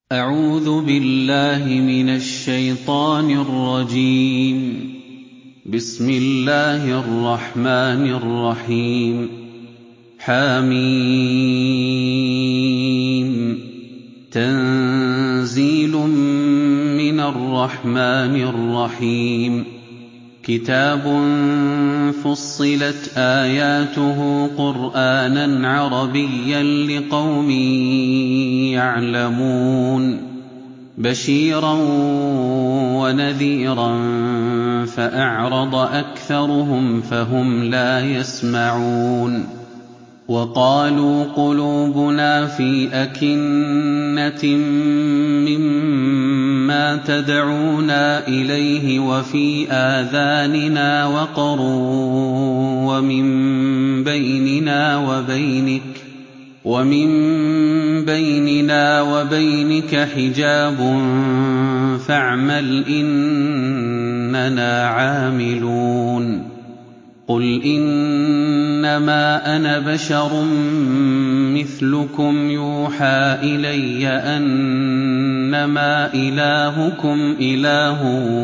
أعوذ بالله من الشيطان الرجيم. بسم الله الرحمن الرحيم. حميم. تنزيل من الرحمن الرحيم. كتاب فصلت آياته قرآنًا عربيًّا لقوم يعلمون. بشيرًا ونذيرًا فأعرض أكثرهم فهم لا يسمعون. وقالوا قلوبنا في أكنة مما تدعونا إليه وفي آذاننا وقر ومن بيننا وبينك حجاب فاعمل إننا عاملون. قل إنما أنا بشر مثلكم يوحى إلي أنما إلهكم إله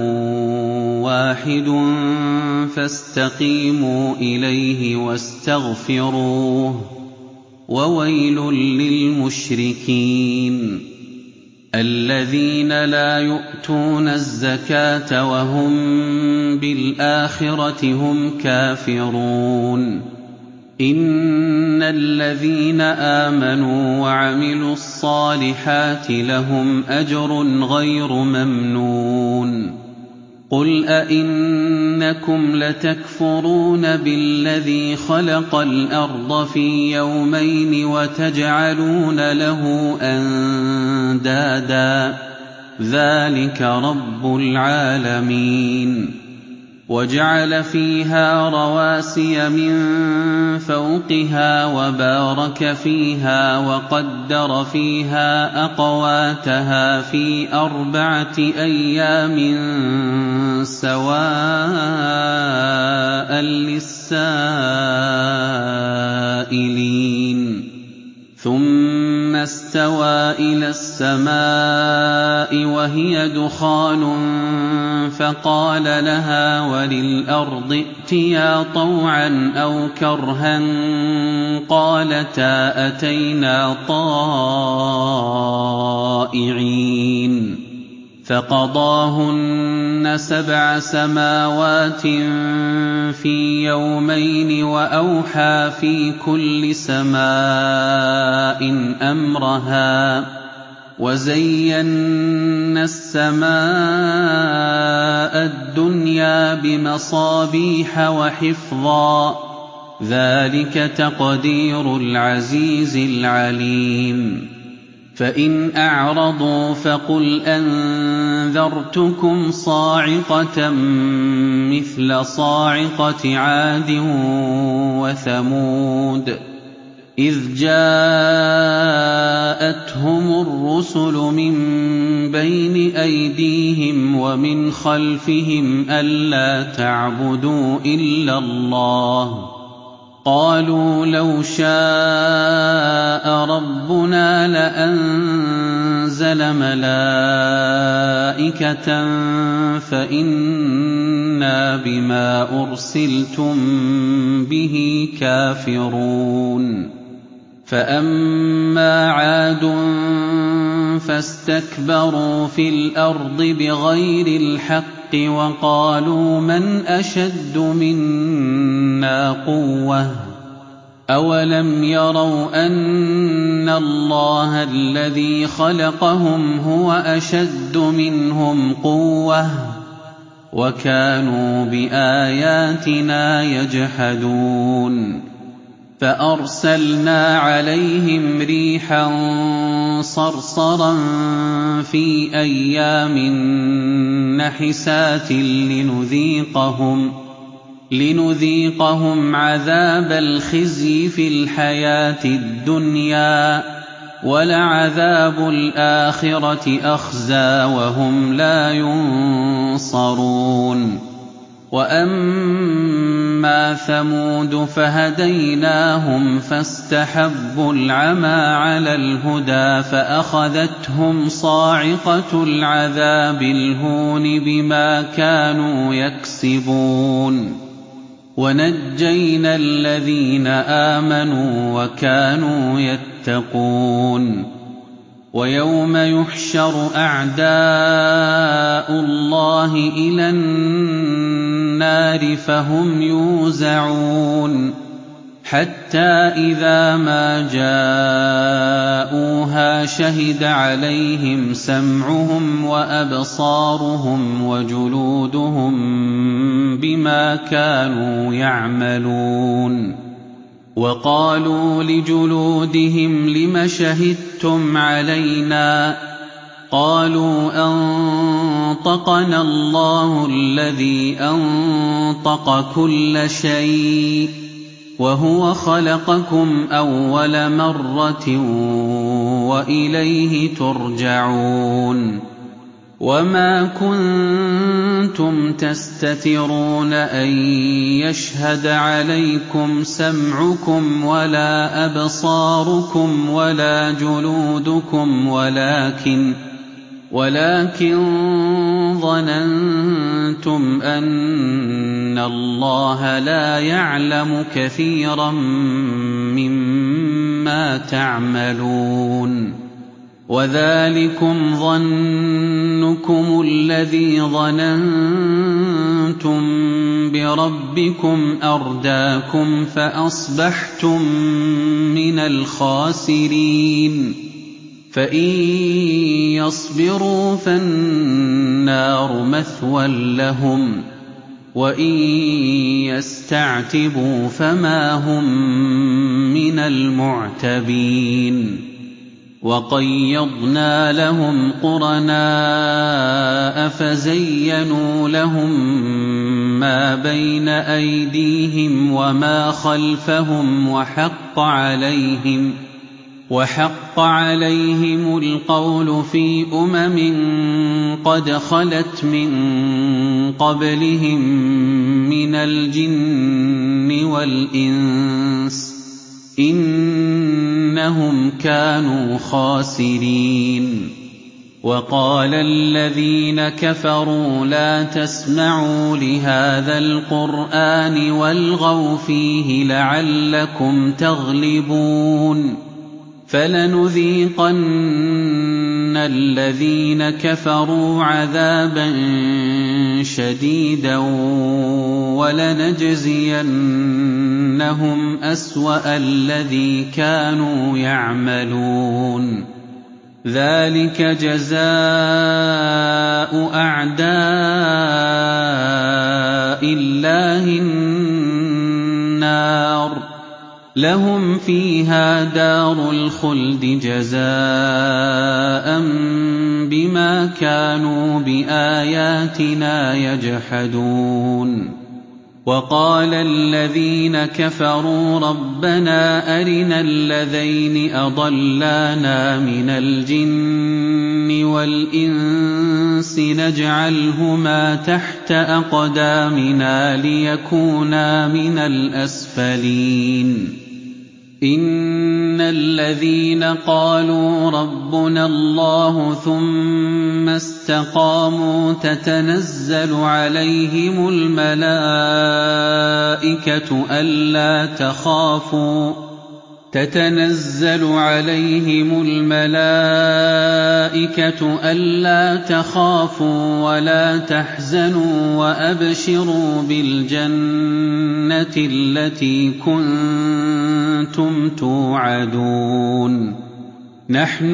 واحد فاستقيموا إليه واستغفروه وويل للمشركين الذين لا يؤتون الزكاة وهم بالآخرة هم كافرون. إن الذين آمنوا وعملوا الصالحات لهم أجر غير ممنون. قل أئنكم لتكفرون بالذي خلق الأرض في يومين وتجعلون له أندادا ذلك رب العالمين. وجعل فيها رواسي من فوقها وبارك فيها وقدر فيها أقواتها في 4 أيام سواء للسائلين. ثم استوى إلى السماء وهي دخان فقال لها وللأرض ائتيا طوعا أو كرها قالتا أتينا طائعين. فقضاهن 7 سماوات في يومين وأوحى في كل سماء أمرها وزينا السماء الدنيا بمصابيح وحفظا ذلك تقدير العزيز العليم. فإن أعرضوا فقل أنذرتكم صاعقة مثل صاعقة عاد وثمود إذ جاءتهم الرسل من بين أيديهم ومن خلفهم ألا تعبدوا إلا الله قالوا لو شاء ربنا لأنزل ملائكة فإنا بما أرسلتم به كافرون. فأما عاد فاستكبروا في الأرض بغير الحق وقالوا من أشد منا قوة أولم يروا أن الله الذي خلقهم هو أشد منهم قوة وكانوا بآياتنا يجحدون. فأرسلنا عليهم ريحا صرصرا في أيام نحسات لنذيقهم عذاب الخزي في الحياة الدنيا ولعذاب الآخرة أخزى وهم لا ينصرون. وَأَمَّا ثَمُودُ فَهَدَيْنَاهُمْ فَاسْتَحَبُّوا الْعَمَىٰ عَلَى الْهُدَىٰ فَأَخَذَتْهُمْ صَاعِقَةُ الْعَذَابِ الْهُونِ بِمَا كَانُوا يَكْسِبُونَ وَنَجَّيْنَا الَّذِينَ آمَنُوا وَكَانُوا يَتَّقُونَ وَيَوْمَ يُحْشَرُ أَعْدَاءُ اللَّهِ إِلَى النَّارِ فَهُمْ يُوزَعُونَ حَتَّىٰ إِذَا مَا جَاءُوهَا شَهِدَ عَلَيْهِمْ سَمْعُهُمْ وَأَبْصَارُهُمْ وَجُلُودُهُم بِمَا كَانُوا يَعْمَلُونَ وَقَالُوا لِجُلُودِهِمْ لِمَ شَهِدتُّمْ عَلَيْنَا ۖ قَالُوا أَنطَقَنَا اللَّهُ الَّذِي أَنطَقَ كُلَّ شَيْءٍ وَهُوَ خَلَقَكُمْ أَوَّلَ مَرَّةٍ وَإِلَيْهِ تُرْجَعُونَ وَمَا كُنتُمْ تَسْتَتِرُونَ أَن يَشْهَدَ عَلَيْكُمْ سَمْعُكُمْ وَلَا أَبْصَارُكُمْ وَلَا جُلُودُكُمْ وَلَٰكِن ظَنَنتُمْ أَنَّ اللَّهَ لَا يَعْلَمُ كَثِيرًا مِّمَّا تَعْمَلُونَ وَذَٰلِكُمْ ظَنُّكُمُ الَّذِي ظَنَنتُم بِرَبِّكُمْ أَرْدَاكُمْ فَأَصْبَحْتُم مِّنَ الْخَاسِرِينَ فَإِن يَصْبِرُوا فَالنَّارُ مَثْوًى لَّهُمْ وَإِن يَسْتَعْتِبُوا فَمَا هُم مِّنَ الْمُعْتَبِينَ وَقَيَّضْنَا لَهُمْ قُرَنَاءَ فَزَيَّنُوا لَهُم مَّا بَيْنَ أَيْدِيهِمْ وَمَا خَلْفَهُمْ وَحَقَّ عَلَيْهِمُ الْقَوْلُ فِي قَدْ خَلَتْ مِن قَبْلِهِم مِّنَ الْجِنِّ وَالْإِنسِ ۖ إِنَّهُمْ كَانُوا خَاسِرِينَ وَقَالَ الَّذِينَ كَفَرُوا لَا تَسْمَعُوا لِهَٰذَا الْقُرْآنِ وَالْغَوْا فِيهِ لَعَلَّكُمْ تَغْلِبُونَ فَلَنُذِيقَنَّ الَّذِينَ كَفَرُوا عَذَابًا شَدِيدًا وَلَنَجْزِيَنَّهُمْ أَسْوَأَ الَّذِي كَانُوا يَعْمَلُونَ ذَٰلِكَ جَزَاءُ أَعْدَاءِ اللَّهِ النَّارُ لَهُمْ فِيهَا دَارُ الْخُلْدِ جَزَاءً بِمَا كَانُوا بِآيَاتِنَا يَجْحَدُونَ وَقَالَ الَّذِينَ كَفَرُوا رَبَّنَا أَرِنَا اللَّذَيْنِ أَضَلَّانَا مِنَ الْجِنِّ وَالْإِنسِ نَجْعَلْهُمَا تَحْتَ أَقْدَامِنَا لِيَكُونَا مِنَ الْأَسْفَلِينَ إِنَّ الَّذِينَ قَالُوا رَبُّنَا اللَّهُ ثُمَّ اسْتَقَامُوا تَتَنَزَّلُ عَلَيْهِمُ الْمَلَائِكَةُ أَلَّا تَخَافُوا وَلَا تَحْزَنُوا وَأَبْشِرُوا بِالْجَنَّةِ الَّتِي كُنتُمْ تُوعَدُونَ نَحْنُ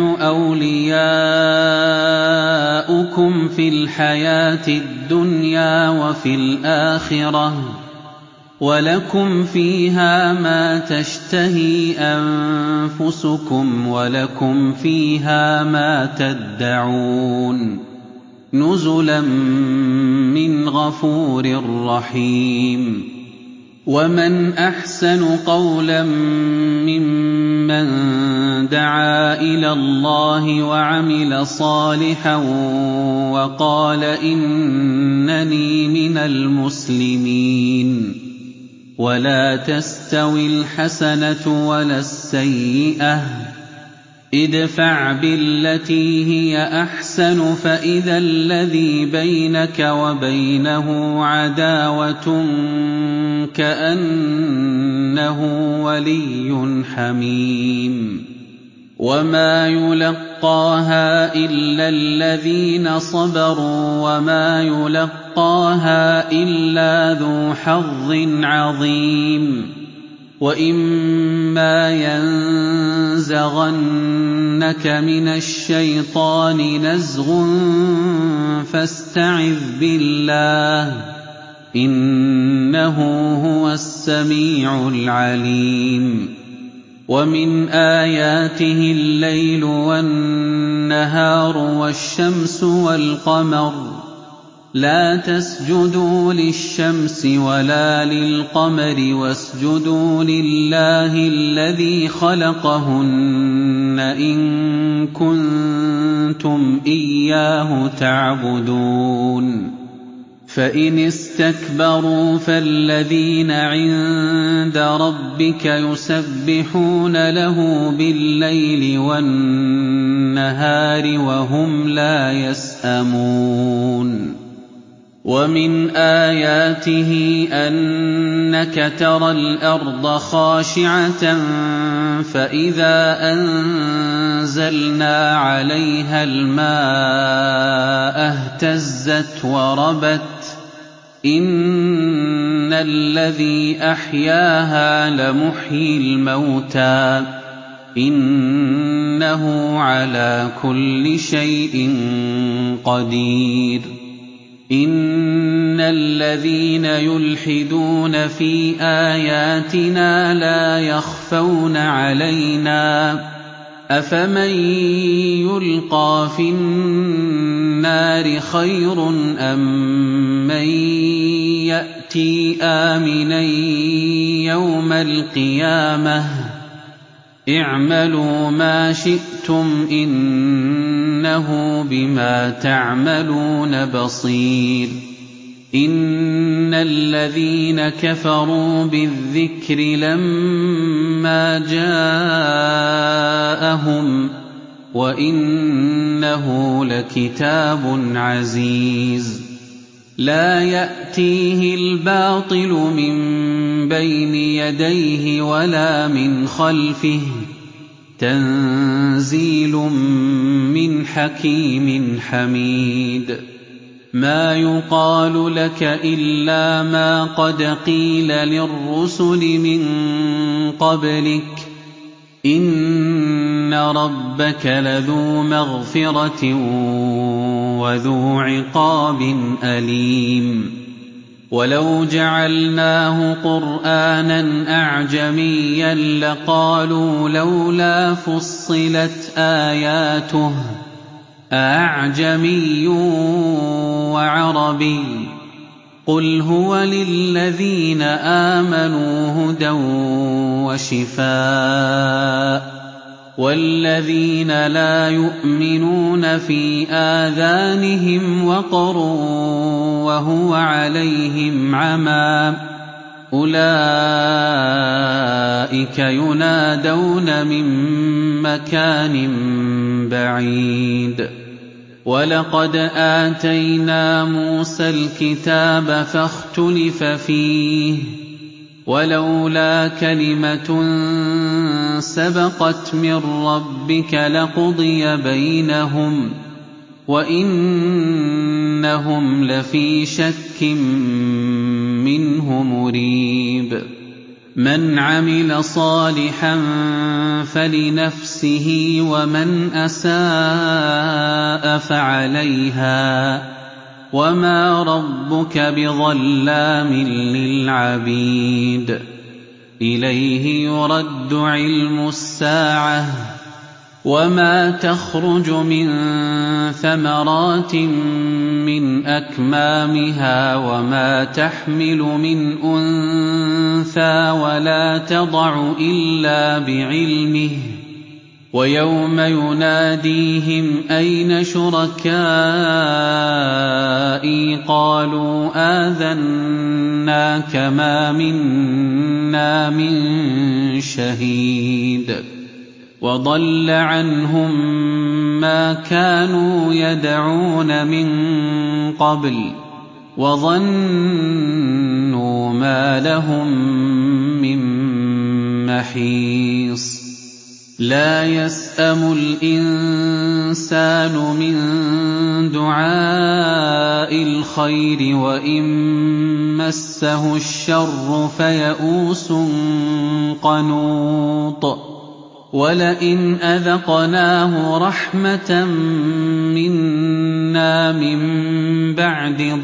أَوْلِيَاؤُكُمْ فِي الْحَيَاةِ الدُّنْيَا وَفِي الْآخِرَةِ ۖ وَلَكُمْ فِيهَا مَا تَشْتَهِي أَنفُسُكُمْ وَلَكُمْ فِيهَا مَا تَدَّعُونَ نُزُلًا مِّنْ غَفُورٍ رَّحِيمٍ وَمَنْ أَحْسَنُ قَوْلًا مِّمَّن دَعَا إِلَى اللَّهِ وَعَمِلَ صَالِحًا وَقَالَ إِنَّنِي مِنَ الْمُسْلِمِينَ وَلَا تَسْتَوِي الْحَسَنَةُ وَلَا السَّيِّئَةُ ۚ ادْفَعْ بِالَّتِي هِيَ أَحْسَنُ فَإِذَا الَّذِي بَيْنَكَ وَبَيْنَهُ عَدَاوَةٌ كَأَنَّهُ وَلِيٌّ حَمِيمٌ وَمَا يُلَقَّاهَا إِلَّا الَّذِينَ صَبَرُوا وَمَا يُلَقَّاهَا إِلَّا ذُو حَظٍّ عَظِيمٍ وَإِمَّا يَنزَغَنَّكَ مِنَ الشَّيْطَانِ نَزْغٌ فَاسْتَعِذْ بِاللَّهِ ۖ إِنَّهُ هُوَ السَّمِيعُ الْعَلِيمُ وَمِنْ آيَاتِهِ اللَّيْلُ وَالنَّهَارُ وَالشَّمْسُ وَالْقَمَرُ ۚ لَا تَسْجُدُوا لِلشَّمْسِ وَلَا لِلْقَمَرِ وَاسْجُدُوا لِلَّهِ الَّذِي خَلَقَهُنَّ إِن كُنتُمْ إِيَّاهُ تَعْبُدُونَ فَإِنِ اسْتَكْبَرُوا فَالَّذِينَ عِندَ رَبِّكَ يُسَبِّحُونَ لَهُ بِاللَّيْلِ وَالنَّهَارِ وَهُمْ لَا يَسْأَمُونَ وَمِنْ آيَاتِهِ أَنَّكَ تَرَى الْأَرْضَ خَاشِعَةً فَإِذَا أَنزَلْنَا عَلَيْهَا الْمَاءَ اهْتَزَّتْ وَرَبَتْ ۚ إِنَّ الَّذِي أَحْيَاهَا لَمُحْيِي الْمَوْتَىٰ ۚ إِنَّهُ عَلَىٰ كُلِّ شَيْءٍ قَدِيرٌ إِنَّ الَّذِينَ يُلْحِدُونَ فِي آيَاتِنَا لَا يَخْفَوْنَ عَلَيْنَا ۗ أَفَمَن يُلْقَىٰ فِي النَّارِ خَيْرٌ أَم مَّن يَأْتِي آمِنًا يَوْمَ الْقِيَامَةِ ۚ اعْمَلُوا مَا شِئْتُمْ إِنَّهُ بِمَا تَعْمَلُونَ بَصِيرٌ إِنَّ الَّذِينَ كَفَرُوا بِالذِّكْرِ لَمَّا جَاءَهُمْ وَإِنَّهُ لَكِتَابٌ عَزِيزٌ لَّا يَأْتِيهِ الْبَاطِلُ مِن بَيْنِ يَدَيْهِ وَلَا مِنْ خَلْفِهِ ۖ تَنزِيلٌ مِّنْ حَكِيمٍ حَمِيدٍ مَا يُقَالُ لَكَ إِلَّا مَا قَدْ قِيلَ لِلرُّسُلِ مِن قَبْلِكَ ۚ إِنَّ رَبَّكَ لَذُو مَغْفِرَةٍ وَذُو عِقَابٍ أَلِيمٍ وَلَوْ جَعَلْنَاهُ قُرْآنًا أَعْجَمِيًّا لَّقَالُوا لَوْلَا فُصِّلَتْ آيَاتُهُ ۖ أَأَعْجَمِيٌّ وَعَرَبِيٌّ ۗ قُلْ هُوَ لِلَّذِينَ آمَنُوا هُدًى وَشِفَاءٌ ۖ وَالَّذِينَ لَا يُؤْمِنُونَ فِي آذَانِهِمْ وَقْرٌ وَهُوَ عَلَيْهِمْ عَمًى ۚ أُولَٰئِكَ يُنَادَوْنَ مِن مَّكَانٍ بَعِيدٍ وَلَقَدْ آتَيْنَا مُوسَى الْكِتَابَ فَاخْتُلِفَ فِيهِ ۚ وَلَوْلَا كَلِمَةٌ سَبَقَتْ مِن رَّبِّكَ لَقُضِيَ بَيْنَهُمْ ۚ وَإِنَّهُمْ لَفِي شَكٍّ مِّنْهُ مُرِيبٍ مَنْ عَمِلَ صَالِحًا فَلِنَفْسِهِ وَمَنْ أَسَاءَ فَعَلَيْهَا ۗ وَمَا رَبُّكَ بِظَلَّامٍ لِّلْعَبِيدِ إِلَيْهِ يُرَدُّ عِلْمُ السَّاعَةِ ۚ وما تخرج من ثمرات من أكمامها وما تحمل من أنثى ولا تضع إلا بعلمه ويوم يناديهم أين شركائي قالوا آذناك ما منا من شهيد وضل عنهم ما كانوا يدعون من قبل وظنوا ما لهم من محيص لا يسأم الإنسان من دعاء الخير وإن مسه الشر فيئوس قنوط ولئن أذقناه رحمة منا من بعد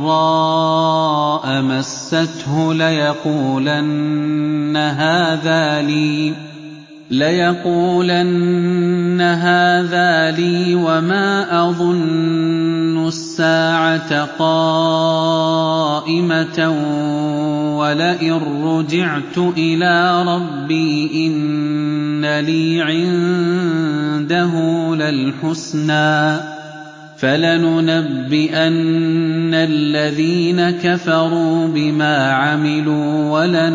ضراء مسته ليقولن هذا لي وما أظن الساعة قائمة ولئن رجعت إلى ربي إن لي عنده للحسنى فلننبئن الذين كفروا بما عملوا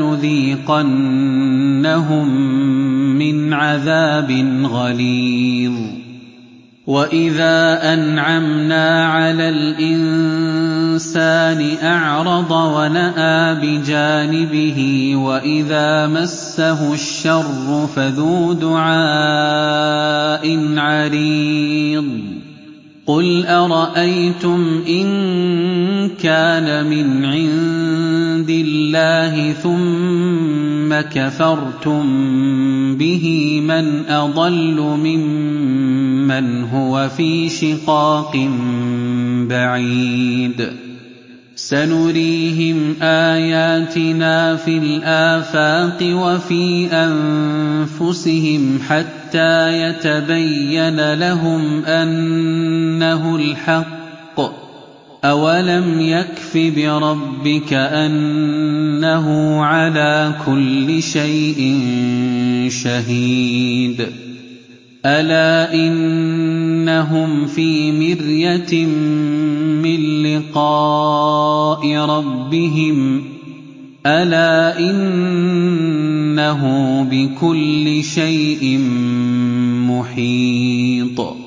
ولنذيقنهم من عذاب غليظ وإذا أنعمنا على الإنسان أعرض ونأى بجانبه وإذا مسه الشر فذو دعاء عريض قل أرأيتم إن كان من عند الله ثم كفرتم به من أضل ممن هو في شقاق بعيد سنريهم آياتنا في الآفاق وفي أنفسهم حتى يتبين لهم أنه الحق أولم يكف بربك أنه على كل شيء شهيد ألا إنهم في مرية من لقاء ربهم ألا إنه بكل شيء محيط